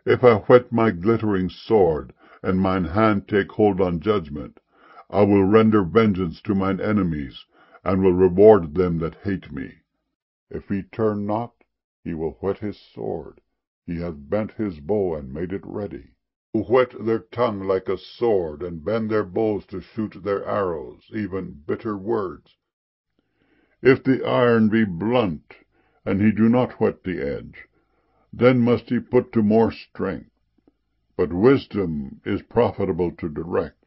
If I whet my glittering sword, and mine hand take hold on judgment, I will render vengeance to mine enemies, and will reward them that hate me. If he turn not, he will whet his sword. He hath bent his bow and made it ready. Who whet their tongue like a sword, and bend their bows to shoot their arrows, even bitter words. If the iron be blunt, and he do not whet the edge, then must he put to more strength. But wisdom is profitable to direct,